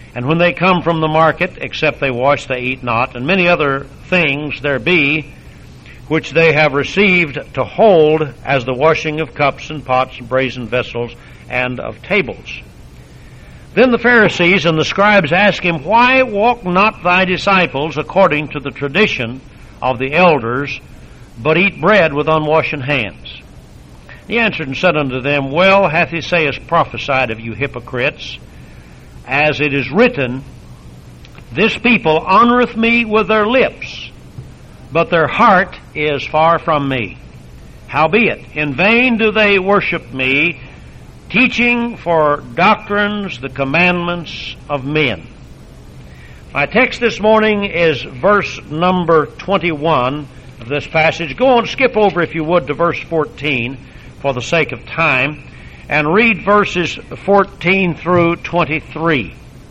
And when they come from the market, except they wash, they eat not. And many other things there be, which they have received to hold, as the washing of cups and pots and brazen vessels and of tables. Then the Pharisees and the scribes asked him, Why walk not thy disciples according to the tradition of the elders, but eat bread with unwashen hands? He answered and said unto them, Well hath Esaias prophesied of you hypocrites, as it is written, This people honoreth me with their lips, but their heart is far from me. Howbeit, in vain do they worship me, teaching for doctrines the commandments of men. My text this morning is verse number 21 of this passage. Go on, skip over, if you would, to verse 14 for the sake of time, and read verses 14 through 23.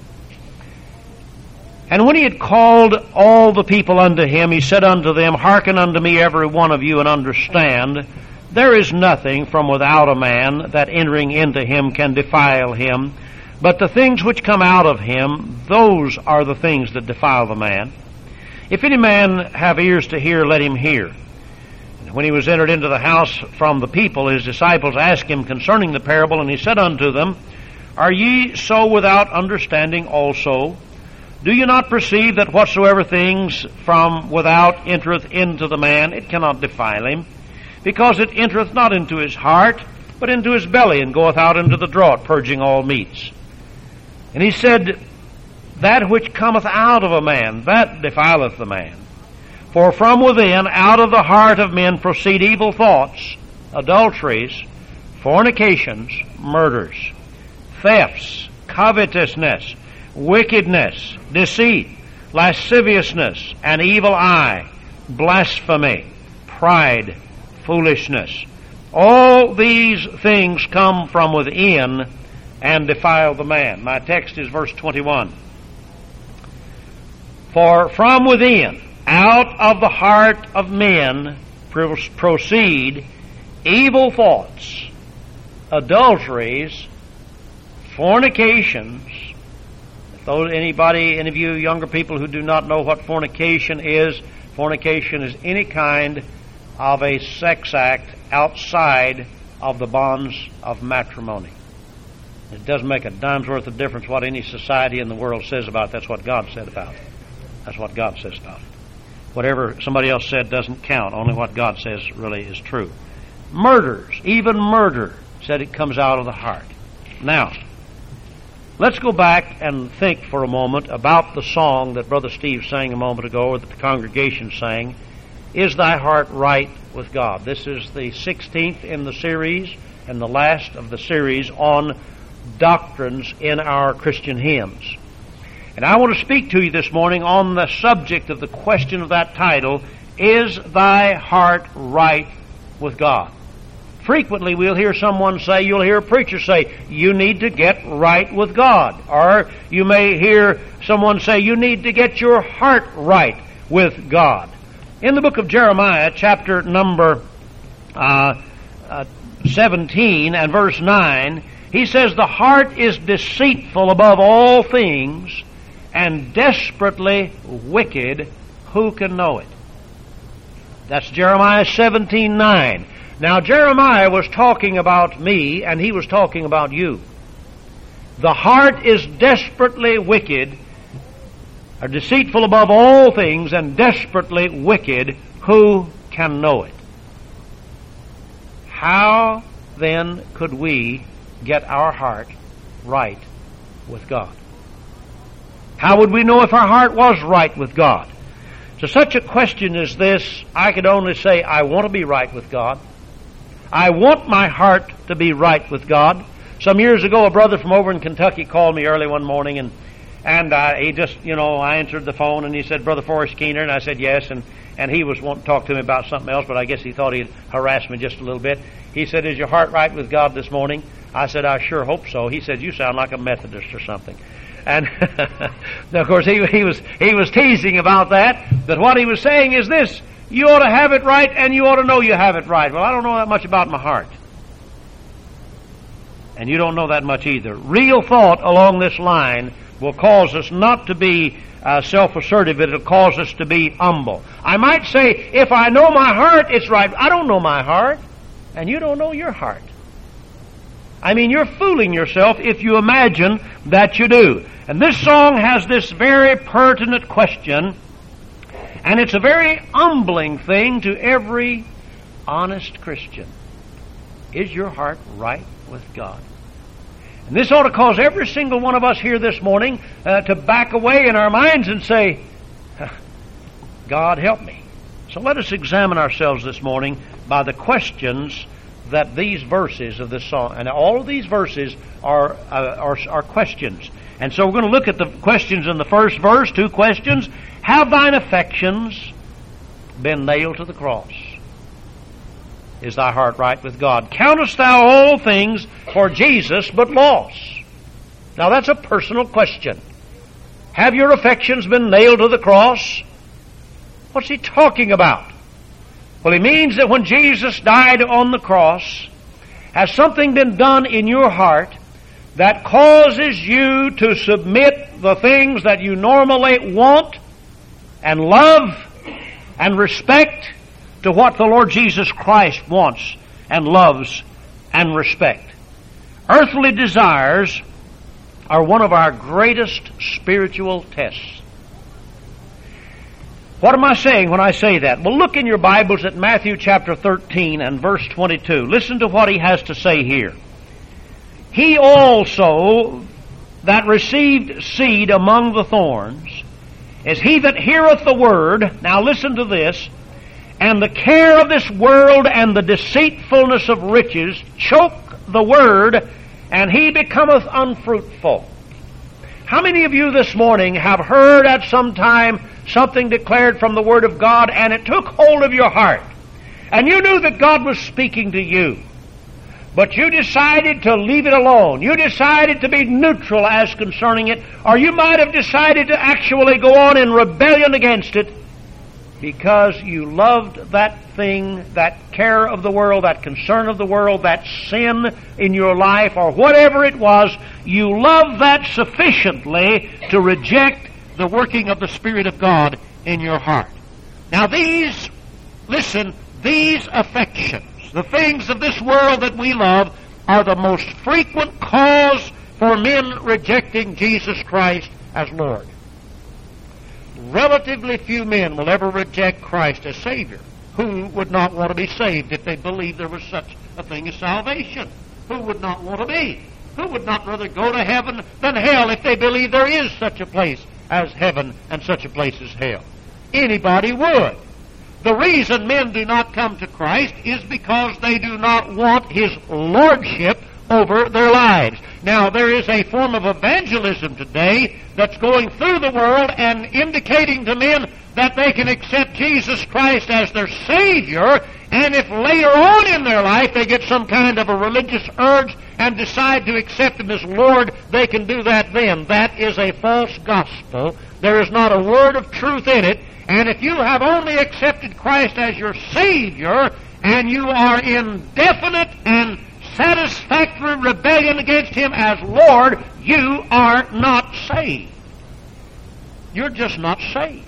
And when he had called all the people unto him, he said unto them, Hearken unto me, every one of you, and understand. There is nothing from without a man that entering into him can defile him, but the things which come out of him, those are the things that defile the man. If any man have ears to hear, let him hear. And when he was entered into the house from the people, his disciples asked him concerning the parable, and he said unto them, Are ye so without understanding also? Do you not perceive that whatsoever things from without entereth into the man, it cannot defile him? Because it entereth not into his heart, but into his belly, and goeth out into the draught, purging all meats. And he said, That which cometh out of a man, that defileth the man. For from within, out of the heart of men, proceed evil thoughts, adulteries, fornications, murders, thefts, covetousness, wickedness, deceit, lasciviousness, an evil eye, blasphemy, pride, foolishness. All these things come from within and defile the man. My text is verse 21. For from within, out of the heart of men, proceed evil thoughts, adulteries, fornications. Any of you younger people who do not know what fornication is any kind of a sex act outside of the bonds of matrimony. It doesn't make a dime's worth of difference what any society in the world says about it. That's what God said about it. That's what God says about it. Whatever somebody else said doesn't count. Only what God says really is true. Murders, even murder, said it comes out of the heart. Now, let's go back and think for a moment about the song that Brother Steve sang a moment ago, or that the congregation sang, Is Thy Heart Right with God? This is the 16th in the series and the last of the series on doctrines in our Christian hymns. And I want to speak to you this morning on the subject of the question of that title, Is Thy Heart Right with God? Frequently we'll hear someone say, you'll hear a preacher say, you need to get right with God. Or you may hear someone say, you need to get your heart right with God. In the book of Jeremiah, chapter number 17 and verse 9, he says, The heart is deceitful above all things, and desperately wicked. Who can know it? That's Jeremiah 17:9. Now, Jeremiah was talking about me, and he was talking about you. The heart is desperately wicked, or deceitful above all things, and desperately wicked. Who can know it? How, then, could we get our heart right with God? How would we know if our heart was right with God? To such a question as this, I could only say, I want to be right with God. I want my heart to be right with God. Some years ago, a brother from over in Kentucky called me early one morning, and he just, I answered the phone, and he said, Brother Forrest Keener, and I said yes, and he was wanting to talk to me about something else, but I guess he thought he'd harass me just a little bit. He said, Is your heart right with God this morning? I said, I sure hope so. He said, You sound like a Methodist or something. And of course he was teasing about that, but what he was saying is this: you ought to have it right, and you ought to know you have it right. Well, I don't know that much about my heart, and you don't know that much either. Real thought along this line will cause us not to be self-assertive. It'll cause us to be humble. I might say, if I know my heart, it's right. I don't know my heart, and you don't know your heart. I mean, you're fooling yourself if you imagine that you do. And this song has this very pertinent question, and it's a very humbling thing to every honest Christian. Is your heart right with God? And this ought to cause every single one of us here this morning to back away in our minds and say, God help me. So let us examine ourselves this morning by the questions that these verses of this song, and all of these verses are questions. And so we're going to look at the questions in the first verse, two questions. Have thine affections been nailed to the cross? Is thy heart right with God? Countest thou all things for Jesus but loss? Now that's a personal question. Have your affections been nailed to the cross? What's he talking about? Well, he means that when Jesus died on the cross, has something been done in your heart that causes you to submit the things that you normally want and love and respect to what the Lord Jesus Christ wants and loves and respect. Earthly desires are one of our greatest spiritual tests. What am I saying when I say that? Well, look in your Bibles at Matthew chapter 13 and verse 22. Listen to what he has to say here. He also that received seed among the thorns is he that heareth the word. Now listen to this. And the care of this world and the deceitfulness of riches choke the word, and he becometh unfruitful. How many of you this morning have heard at some time something declared from the Word of God, and it took hold of your heart, and you knew that God was speaking to you, but you decided to leave it alone? You decided to be neutral as concerning it, or you might have decided to actually go on in rebellion against it because you loved that thing, that care of the world, that concern of the world, that sin in your life, or whatever it was. You loved that sufficiently to reject the working of the Spirit of God in your heart. Now these affections, the things of this world that we love, are the most frequent cause for men rejecting Jesus Christ as Lord. Relatively few men will ever reject Christ as Savior. Who would not want to be saved if they believed there was such a thing as salvation? Who would not want to be? Who would not rather go to heaven than hell if they believe there is such a place as heaven and such a place as hell? Anybody would. The reason men do not come to Christ is because they do not want His lordship over their lives. Now, there is a form of evangelism today that's going through the world and indicating to men that they can accept Jesus Christ as their Savior, and if later on in their life they get some kind of a religious urge and decide to accept Him as Lord, they can do that then. That is a false gospel. There is not a word of truth in it, and if you have only accepted Christ as your Savior, and you are in definite and satisfactory rebellion against Him as Lord, you are not saved. You're just not saved.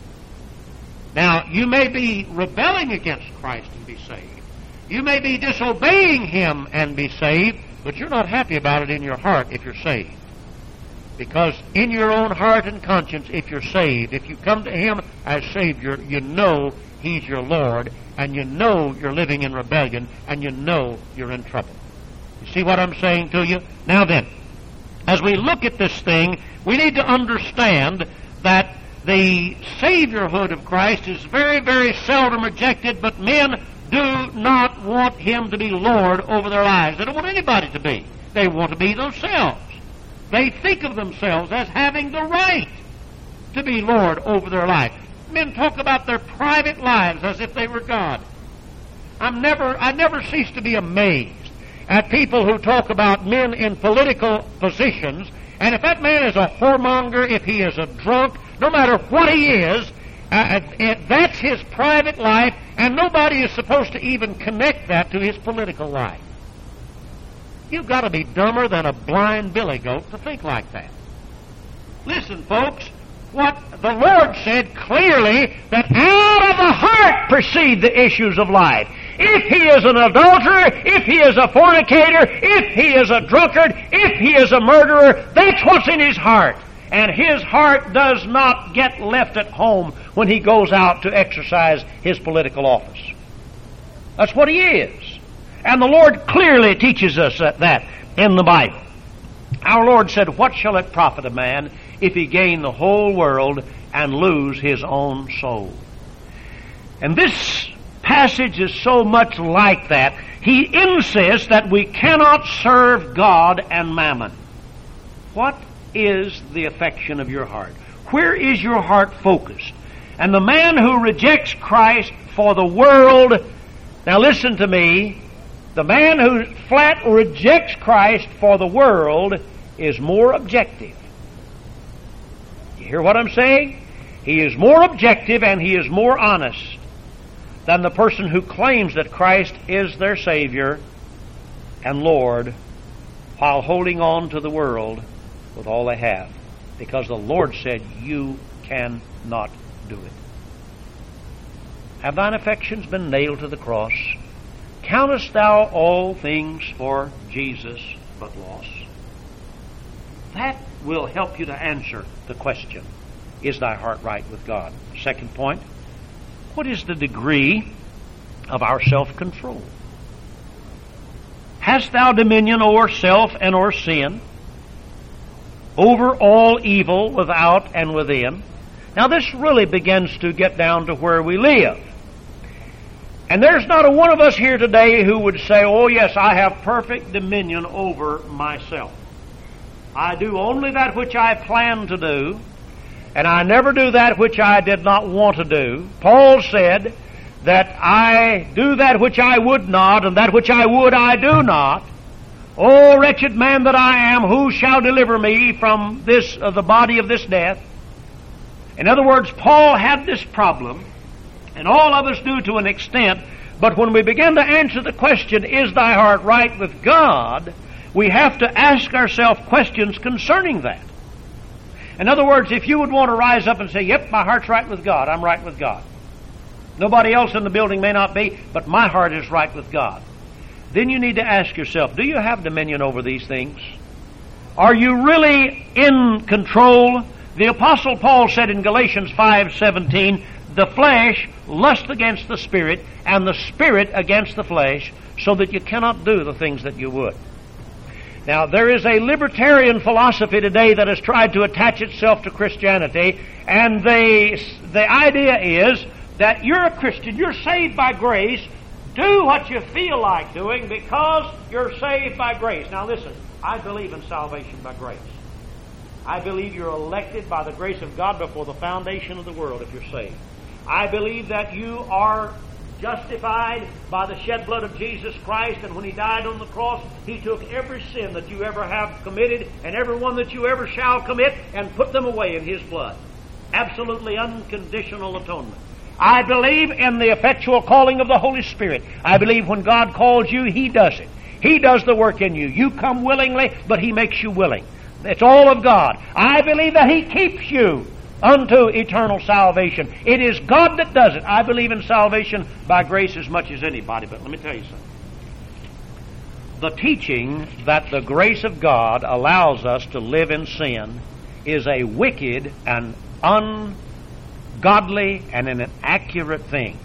Now, you may be rebelling against Christ and be saved. You may be disobeying Him and be saved, but you're not happy about it in your heart if you're saved. Because in your own heart and conscience, if you're saved, if you come to Him as Savior, you know He's your Lord, and you know you're living in rebellion, and you know you're in trouble. You see what I'm saying to you? Now then, as we look at this thing, we need to understand that the Saviorhood of Christ is very, very seldom rejected, but men do not want Him to be Lord over their lives. They don't want anybody to be. They want to be themselves. They think of themselves as having the right to be Lord over their life. Men talk about their private lives as if they were God. I never cease to be amazed at people who talk about men in political positions, and if that man is a whoremonger, if he is a drunk, no matter what he is, that's his private life, and nobody is supposed to even connect that to his political life. You've got to be dumber than a blind billy goat to think like that. Listen, folks, what the Lord said clearly, that out of the heart proceed the issues of life. If he is an adulterer, if he is a fornicator, if he is a drunkard, if he is a murderer, that's what's in his heart. And his heart does not get left at home when he goes out to exercise his political office. That's what he is. And the Lord clearly teaches us that in the Bible. Our Lord said, "What shall it profit a man if he gain the whole world and lose his own soul?" And this passage is so much like that. He insists that we cannot serve God and mammon. What is the affection of your heart? Where is your heart focused? And the man who rejects Christ for the world, now listen to me, the man who flat rejects Christ for the world is more objective. You hear what I'm saying? He is more objective and he is more honest than the person who claims that Christ is their Savior and Lord while holding on to the world with all they have. Because the Lord said, "You cannot do it." Have thine affections been nailed to the cross? Countest thou all things for Jesus but loss? That will help you to answer the question, is thy heart right with God? Second point, what is the degree of our self-control? Hast thou dominion over self and over sin, over all evil without and within? Now this really begins to get down to where we live. And there's not a one of us here today who would say, "Oh yes, I have perfect dominion over myself. I do only that which I plan to do, and I never do that which I did not want to do." Paul said that I do that which I would not, and that which I would I do not. "O wretched man that I am, who shall deliver me from the body of this death?" In other words, Paul had this problem, and all of us do to an extent, but when we begin to answer the question, is thy heart right with God, we have to ask ourselves questions concerning that. In other words, if you would want to rise up and say, "Yep, my heart's right with God, I'm right with God. Nobody else in the building may not be, but my heart is right with God," then you need to ask yourself, do you have dominion over these things? Are you really in control? The Apostle Paul said in Galatians 5:17, "The flesh lusts against the Spirit, and the Spirit against the flesh, so that you cannot do the things that you would." Now, there is a libertarian philosophy today that has tried to attach itself to Christianity, and the idea is that you're a Christian, you're saved by grace, do what you feel like doing because you're saved by grace. Now listen, I believe in salvation by grace. I believe you're elected by the grace of God before the foundation of the world if you're saved. I believe that you are justified by the shed blood of Jesus Christ, and when He died on the cross, He took every sin that you ever have committed and every one that you ever shall commit and put them away in His blood. Absolutely unconditional atonement. I believe in the effectual calling of the Holy Spirit. I believe when God calls you, He does it. He does the work in you. You come willingly, but He makes you willing. It's all of God. I believe that He keeps you unto eternal salvation. It is God that does it. I believe in salvation by grace as much as anybody, but let me tell you something. The teaching that the grace of God allows us to live in sin is a wicked and ungodly and an inaccurate thing.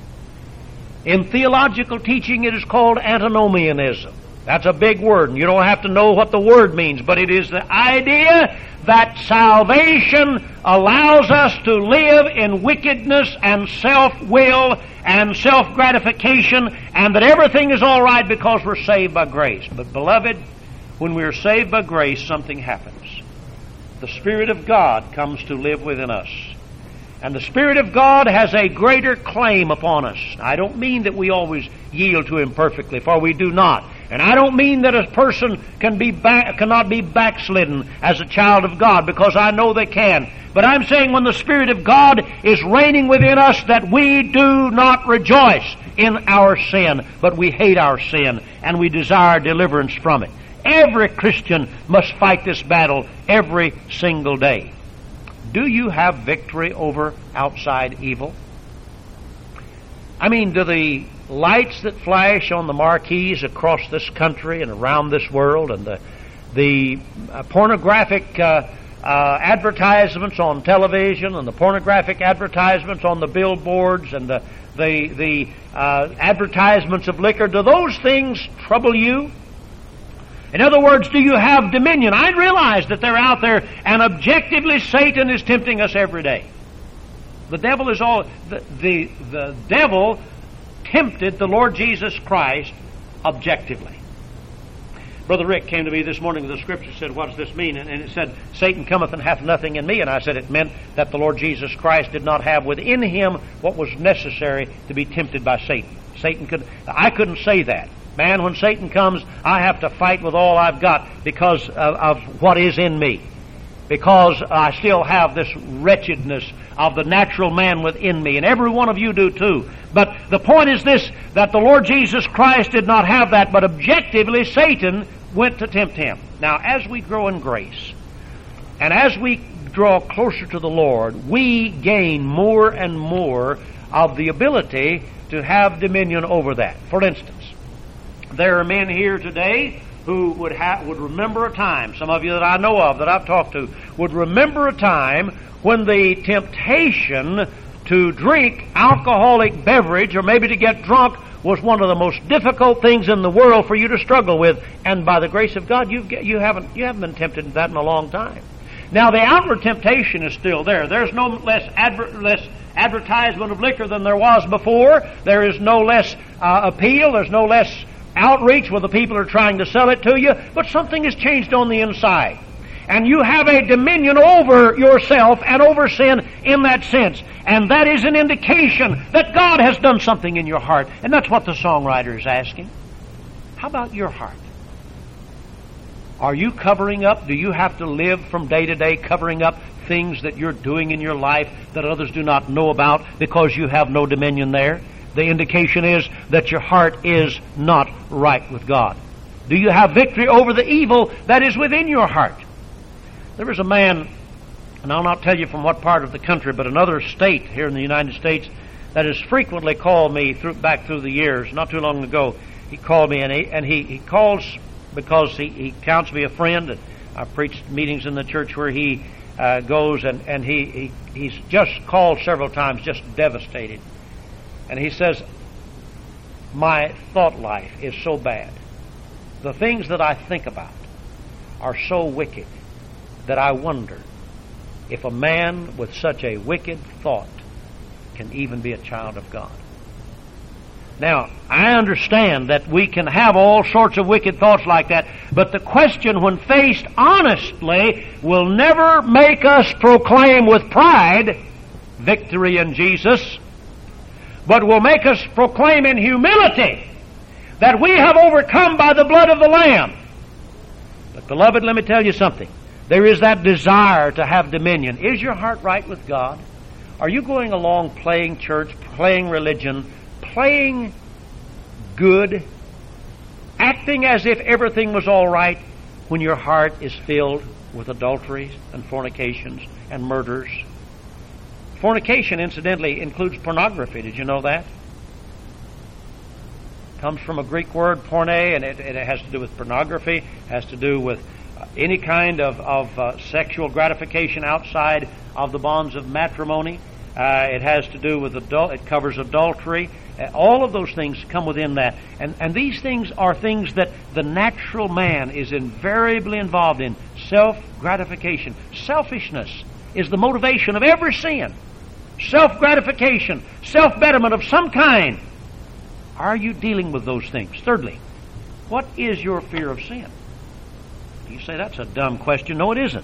In theological teaching, it is called antinomianism. That's a big word, and you don't have to know what the word means, but it is the idea that salvation allows us to live in wickedness and self-will and self-gratification, and that everything is all right because we're saved by grace. But beloved, when we are saved by grace, something happens. The Spirit of God comes to live within us. And the Spirit of God has a greater claim upon us. I don't mean that we always yield to Him perfectly, for we do not. And I don't mean that a person cannot be backslidden as a child of God, because I know they can. But I'm saying when the Spirit of God is reigning within us, that we do not rejoice in our sin, but we hate our sin, and we desire deliverance from it. Every Christian must fight this battle every single day. Do you have victory over outside evil? I mean, do the lights that flash on the marquees across this country and around this world, and the pornographic advertisements on television, and the pornographic advertisements on the billboards, and the advertisements of liquor, do those things trouble you? In other words, do you have dominion? I realize that they're out there, and objectively Satan is tempting us every day. The devil is all the devil tempted the Lord Jesus Christ objectively. Brother Rick came to me this morning with the scripture, said, what does this mean? And it said, Satan cometh and hath nothing in me. And I said it meant that the Lord Jesus Christ did not have within him what was necessary to be tempted by Satan. I couldn't say that. Man, when Satan comes, I have to fight with all I've got because of what is in me. Because I still have this wretchedness of the natural man within me. And every one of you do too. But the point is this, that the Lord Jesus Christ did not have that, but objectively Satan went to tempt him. Now, as we grow in grace, and as we draw closer to the Lord, we gain more and more of the ability to have dominion over that. For instance, there are men here today who would remember a time, some of you that I know of, that I've talked to, would remember a time when the temptation to drink alcoholic beverage or maybe to get drunk was one of the most difficult things in the world for you to struggle with. And by the grace of God, you haven't been tempted to that in a long time. Now, the outward temptation is still there. There's no less advertisement of liquor than there was before. There is no less appeal. There's no less outreach where the people are trying to sell it to you. But something has changed on the inside. And you have a dominion over yourself and over sin in that sense. And that is an indication that God has done something in your heart. And that's what the songwriter is asking. How about your heart? Are you covering up? Do you have to live from day to day covering up things that you're doing in your life that others do not know about because you have no dominion there? The indication is that your heart is not right with God. Do you have victory over the evil that is within your heart? There was a man, and I'll not tell you from what part of the country, but another state here in the United States that has frequently called me back through the years. Not too long ago, he called me, and he calls because he counts me a friend. And I've preached meetings in the church where he goes, and he's just called several times, just devastated. And he says, my thought life is so bad. The things that I think about are so wicked that I wonder if a man with such a wicked thought can even be a child of God. Now, I understand that we can have all sorts of wicked thoughts like that, but the question, when faced honestly, will never make us proclaim with pride victory in Jesus, but will make us proclaim in humility that we have overcome by the blood of the Lamb. But beloved, let me tell you something. There is that desire to have dominion. Is your heart right with God? Are you going along playing church, playing religion, playing good, acting as if everything was all right when your heart is filled with adulteries and fornications and murders? Fornication, incidentally, includes pornography. Did you know that? It comes from a Greek word, porne, and it has to do with pornography. It has to do with any kind of sexual gratification outside of the bonds of matrimony. It has to do with it covers adultery. All of those things come within that. And these things are things that the natural man is invariably involved in. Self-gratification. Selfishness is the motivation of every sin. Self-gratification, self-betterment of some kind. Are you dealing with those things? Thirdly, what is your fear of sin? You say, that's a dumb question. No, it isn't.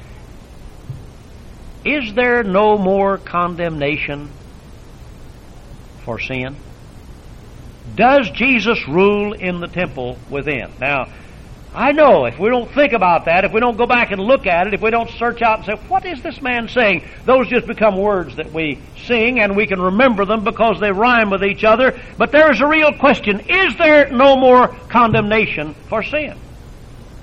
Is there no more condemnation for sin? Does Jesus rule in the temple within? Now, I know if we don't think about that, if we don't go back and look at it, if we don't search out and say, what is this man saying? Those just become words that we sing, and we can remember them because they rhyme with each other. But there is a real question. Is there no more condemnation for sin?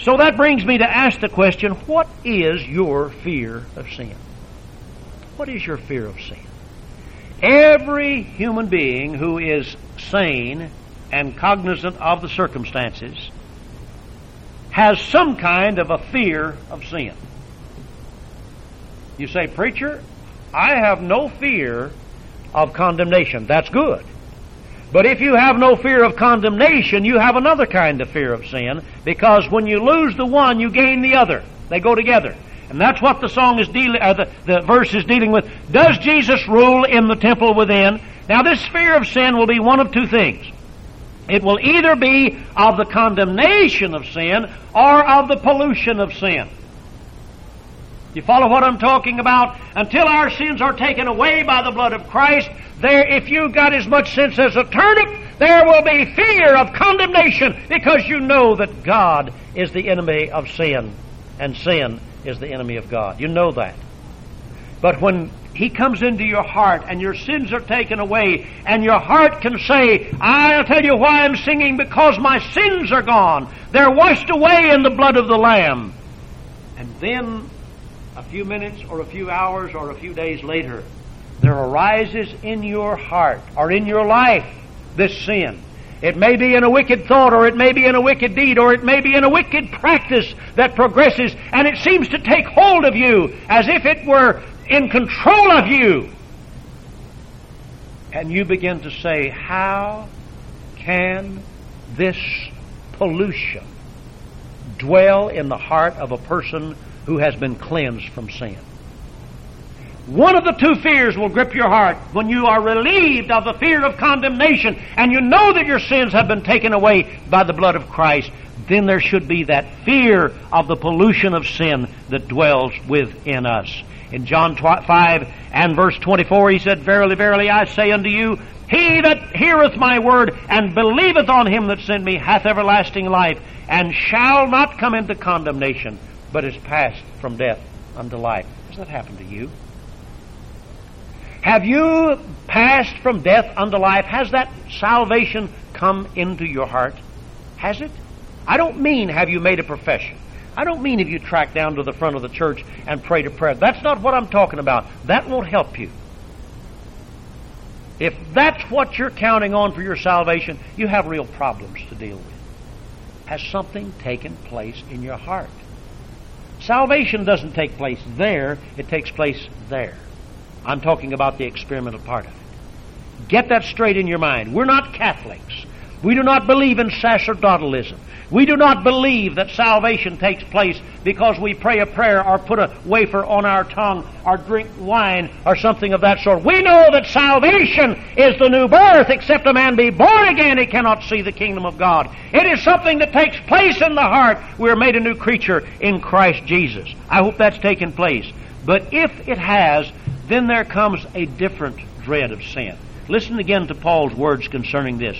So that brings me to ask the question, what is your fear of sin? What is your fear of sin? Every human being who is sane and cognizant of the circumstances has some kind of a fear of sin. You say, preacher, I have no fear of condemnation. That's good. But if you have no fear of condemnation, you have another kind of fear of sin, because when you lose the one, you gain the other. They go together. And that's what the song is the verse is dealing with. Does Jesus rule in the temple within? Now this fear of sin will be one of two things. It will either be of the condemnation of sin or of the pollution of sin. You follow what I'm talking about? Until our sins are taken away by the blood of Christ, there, if you've got as much sense as a turnip, there will be fear of condemnation, because you know that God is the enemy of sin, and sin is the enemy of God. You know that. But when He comes into your heart and your sins are taken away, and your heart can say, I'll tell you why I'm singing, because my sins are gone. They're washed away in the blood of the Lamb. And then a few minutes or a few hours or a few days later, there arises in your heart or in your life this sin. It may be in a wicked thought, or it may be in a wicked deed, or it may be in a wicked practice that progresses, and it seems to take hold of you as if it were in control of you. And you begin to say, how can this pollution dwell in the heart of a person who has been cleansed from sin? One of the two fears will grip your heart. When you are relieved of the fear of condemnation and you know that your sins have been taken away by the blood of Christ, then there should be that fear of the pollution of sin that dwells within us. In John 5 and verse 24, He said, Verily, verily, I say unto you, he that heareth my word and believeth on Him that sent me hath everlasting life, and shall not come into condemnation, but is passed from death unto life. Has that happened to you? Have you passed from death unto life? Has that salvation come into your heart? Has it? I don't mean have you made a profession. I don't mean have you tracked down to the front of the church and prayed a prayer. That's not what I'm talking about. That won't help you. If that's what you're counting on for your salvation, you have real problems to deal with. Has something taken place in your heart? Salvation doesn't take place there, it takes place there. I'm talking about the experimental part of it. Get that straight in your mind. We're not Catholics. We do not believe in sacerdotalism. We do not believe that salvation takes place because we pray a prayer or put a wafer on our tongue or drink wine or something of that sort. We know that salvation is the new birth. Except a man be born again, he cannot see the kingdom of God. It is something that takes place in the heart. We're made a new creature in Christ Jesus. I hope that's taken place. But if it has, then there comes a different dread of sin. Listen again to Paul's words concerning this.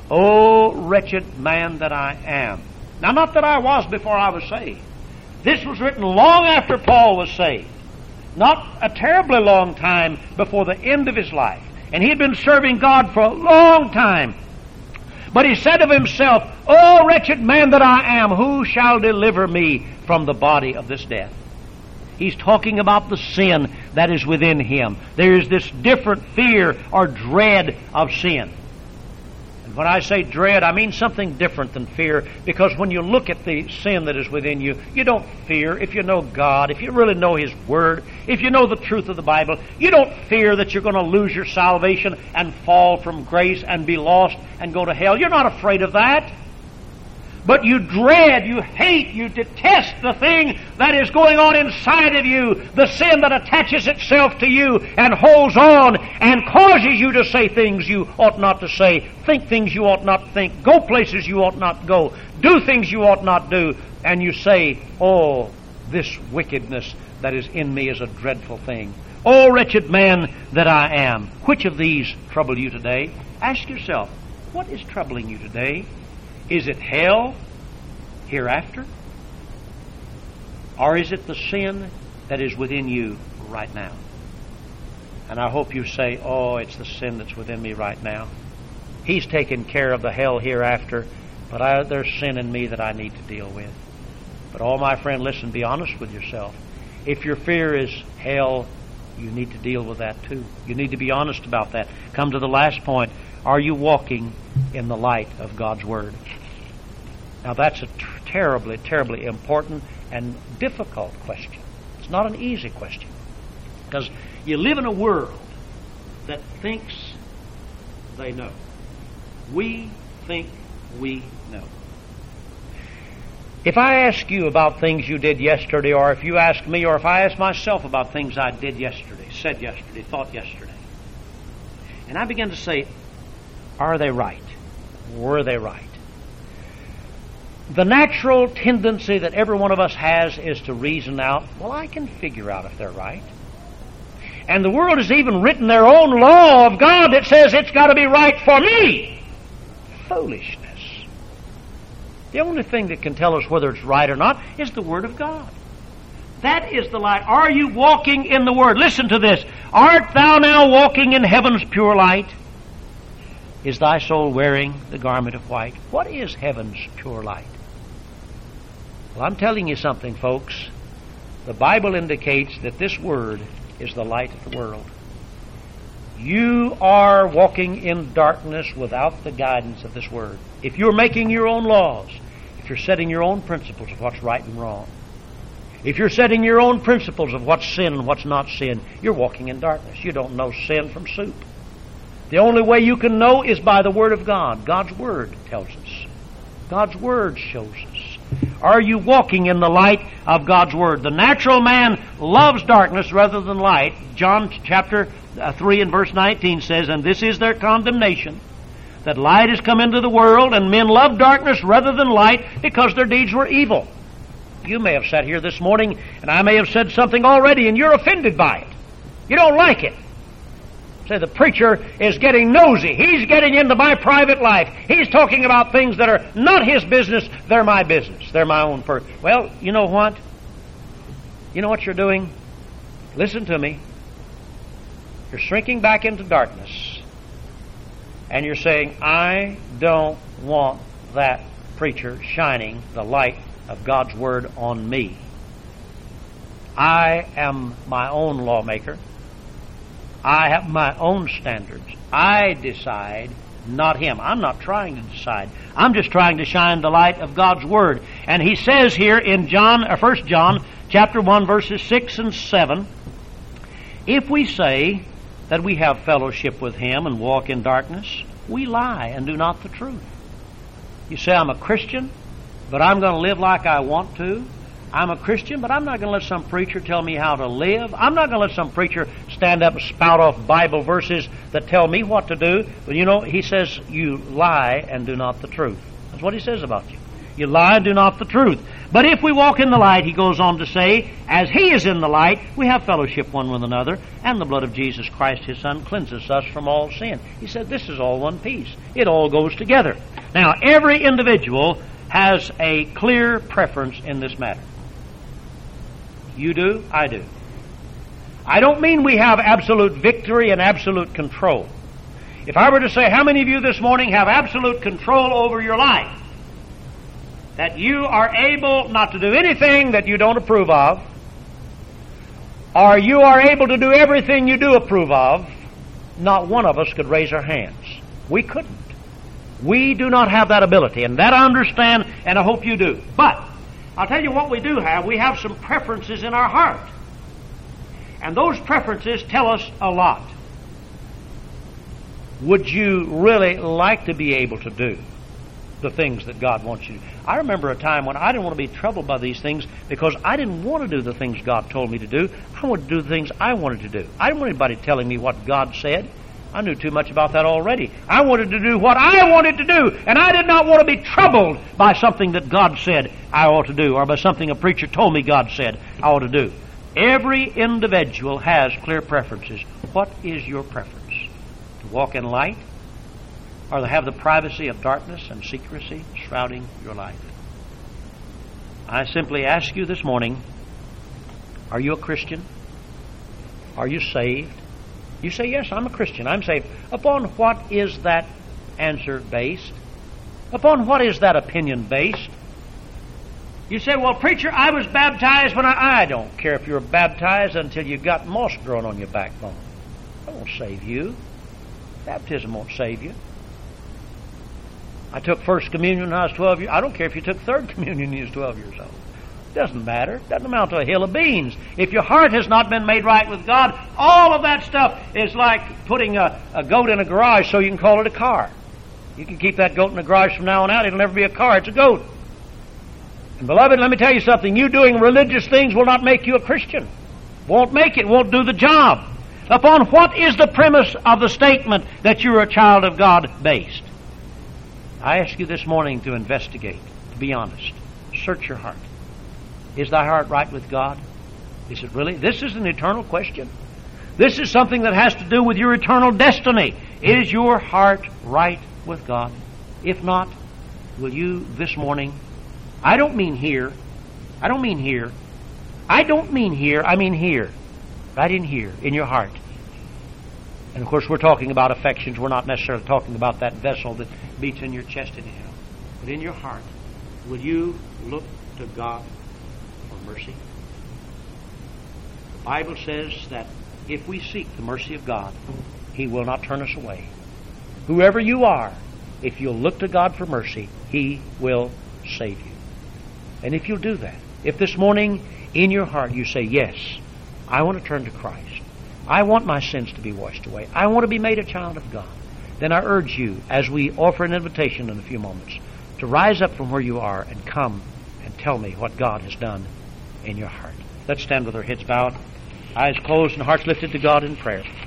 O wretched man that I am. Now, not that I was before I was saved. This was written long after Paul was saved. Not a terribly long time before the end of his life. And he had been serving God for a long time. But he said of himself, O wretched man that I am, who shall deliver me from the body of this death? He's talking about the sin that is within him. There is this different fear or dread of sin. And when I say dread, I mean something different than fear, because when you look at the sin that is within you, you don't fear. If you know God, if you really know His Word, if you know the truth of the Bible, you don't fear that you're going to lose your salvation and fall from grace and be lost and go to hell. You're not afraid of that. But you dread, you hate, you detest the thing that is going on inside of you, the sin that attaches itself to you and holds on and causes you to say things you ought not to say, think things you ought not think, go places you ought not go, do things you ought not do, and you say, oh, this wickedness that is in me is a dreadful thing. Oh, wretched man that I am. Which of these trouble you today? Ask yourself, what is troubling you today? Is it hell hereafter? Or is it the sin that is within you right now? And I hope you say, oh, it's the sin that's within me right now. He's taken care of the hell hereafter, but there's sin in me that I need to deal with. But oh, my friend, listen, be honest with yourself. If your fear is hell, you need to deal with that too. You need to be honest about that. Come to the last point. Are you walking in the light of God's Word? Now that's a terribly, terribly important and difficult question. It's not an easy question. Because you live in a world that thinks they know. We think we know. If I ask you about things you did yesterday, or if you ask me, or if I ask myself about things I did yesterday, said yesterday, thought yesterday, and I begin to say, are they right? Were they right? The natural tendency that every one of us has is to reason out, well, I can figure out if they're right. And the world has even written their own law of God that says it's got to be right for me. Foolishness. The only thing that can tell us whether it's right or not is the Word of God. That is the light. Are you walking in the Word? Listen to this. Art thou now walking in heaven's pure light? Is thy soul wearing the garment of white? What is heaven's pure light? Well, I'm telling you something, folks. The Bible indicates that this Word is the light of the world. You are walking in darkness without the guidance of this Word. If you're making your own laws, if you're setting your own principles of what's right and wrong, if you're setting your own principles of what's sin and what's not sin, you're walking in darkness. You don't know sin from soup. The only way you can know is by the Word of God. God's Word tells us. God's Word shows us. Are you walking in the light of God's Word? The natural man loves darkness rather than light. John chapter 3 and verse 19 says, and this is their condemnation, that light has come into the world, and men love darkness rather than light because their deeds were evil. You may have sat here this morning, and I may have said something already, and you're offended by it. You don't like it. Say, the preacher is getting nosy. He's getting into my private life. He's talking about things that are not his business. They're my business. They're my own person. Well, you know what? You know what you're doing? Listen to me. You're shrinking back into darkness. And you're saying, I don't want that preacher shining the light of God's Word on me. I am my own lawmaker. I have my own standards. I decide, not him. I'm not trying to decide. I'm just trying to shine the light of God's Word. And he says here in 1 John chapter 1, verses 6 and 7, if we say that we have fellowship with him and walk in darkness, we lie and do not the truth. You say, I'm a Christian, but I'm going to live like I want to. I'm a Christian, but I'm not going to let some preacher tell me how to live. I'm not going to let some preacher stand up and spout off Bible verses that tell me what to do. But you know, he says, you lie and do not the truth. That's what he says about you. You lie and do not the truth. But if we walk in the light, he goes on to say, as he is in the light, we have fellowship one with another, and the blood of Jesus Christ, his Son, cleanses us from all sin. He said, this is all one piece. It all goes together. Now, every individual has a clear preference in this matter. You do, I do. I don't mean we have absolute victory and absolute control. If I were to say, how many of you this morning have absolute control over your life? That you are able not to do anything that you don't approve of, or you are able to do everything you do approve of, not one of us could raise our hands. We couldn't. We do not have that ability, and that I understand, and I hope you do. But I'll tell you what we do have. We have some preferences in our heart. And those preferences tell us a lot. Would you really like to be able to do the things that God wants you to do? I remember a time when I didn't want to be troubled by these things because I didn't want to do the things God told me to do. I wanted to do the things I wanted to do. I didn't want anybody telling me what God said. I knew too much about that already. I wanted to do what I wanted to do, and I did not want to be troubled by something that God said I ought to do, or by something a preacher told me God said I ought to do. Every individual has clear preferences. What is your preference? To walk in light, or to have the privacy of darkness and secrecy shrouding your life? I simply ask you this morning, are you a Christian? Are you saved? You say, yes, I'm a Christian. I'm saved. Upon what is that answer based? Upon what is that opinion based? You say, well, preacher, I was baptized when I don't care if you were baptized until you got moss growing on your backbone. That won't save you. Baptism won't save you. I took First Communion when I was 12 years. I don't care if you took Third Communion when you was 12 years old. Doesn't matter. Doesn't amount to a hill of beans. If your heart has not been made right with God, all of that stuff is like putting a goat in a garage so you can call it a car. You can keep that goat in the garage from now on out. It'll never be a car. It's a goat. And beloved, let me tell you something. You doing religious things will not make you a Christian. Won't make it. Won't do the job. Upon what is the premise of the statement that you're a child of God based? I ask you this morning to investigate, to be honest. Search your heart. Is thy heart right with God? Is it really? This is an eternal question. This is something that has to do with your eternal destiny. Is your heart right with God? If not, will you this morning, I don't mean here. I mean here. I mean here. Right in here, in your heart. And of course we're talking about affections. We're not necessarily talking about that vessel that beats in your chest anyhow. But in your heart, will you look to God for mercy? The Bible says that if we seek the mercy of God, He will not turn us away. Whoever you are, if you'll look to God for mercy, He will save you. And if you'll do that, if this morning in your heart you say, yes, I want to turn to Christ. I want my sins to be washed away. I want to be made a child of God. Then I urge you, as we offer an invitation in a few moments, to rise up from where you are and come and tell me what God has done in your heart. Let's stand with our heads bowed, eyes closed, and hearts lifted to God in prayer.